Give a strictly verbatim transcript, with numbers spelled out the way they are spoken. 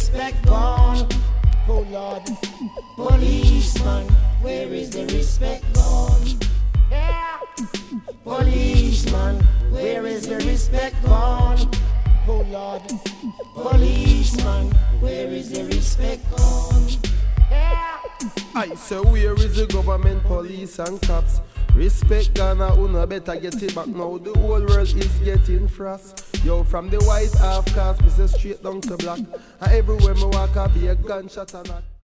respect gone? Oh Lord, policeman, where is the respect gone? Yeah. Policeman, where is the respect gone? Oh Lord, policeman, where is the respect gone? Yeah. I say where is the government, police and cops? Respect Ghana, una better get it back now. The whole world is getting frost. Yo, from the white half cast, me say straight down to black. And everywhere me walk, I be a gunshot and a